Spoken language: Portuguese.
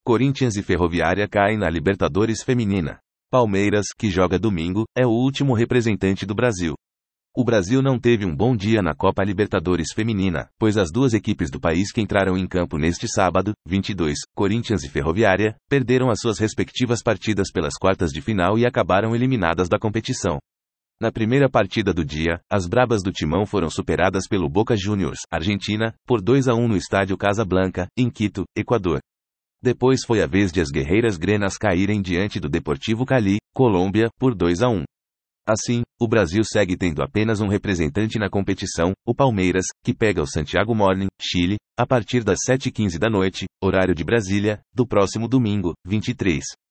Corinthians e Ferroviária caem na Libertadores Feminina. Palmeiras, que joga domingo, é o último representante do Brasil. O Brasil não teve um bom dia na Copa Libertadores Feminina, pois as duas equipes do país que entraram em campo neste sábado, 22, Corinthians e Ferroviária, perderam as suas respectivas partidas pelas quartas de final e acabaram eliminadas da competição. Na primeira partida do dia, as Brabas do Timão foram superadas pelo Boca Juniors, Argentina, por 2-1 no estádio Casablanca, em Quito, Equador. Depois foi a vez de as Guerreiras Grenas caírem diante do Deportivo Cali, Colômbia, por 2-1. Assim, o Brasil segue tendo apenas um representante na competição, o Palmeiras, que pega o Santiago Morning, Chile, a partir das 7h15 da noite, horário de Brasília, do próximo domingo, 23.